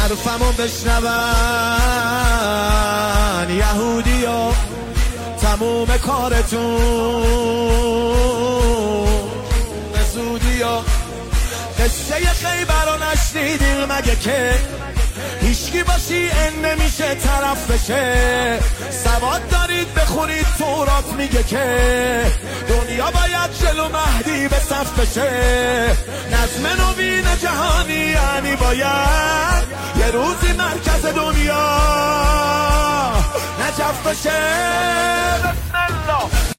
حرفمو بشنون یهودیا تموم کارتون به زودیا. قصه خیبر رو نشنیدیم مگه که هیچکی باشی این نمیشه طرف بشه. سواد دارید بخونید تورات میگه که دنیا باید جلو مهدی به صف بشه. نظم نوین جهانی یعنی باید یه روزی مرکز دنیا نجف بشه. بسم الله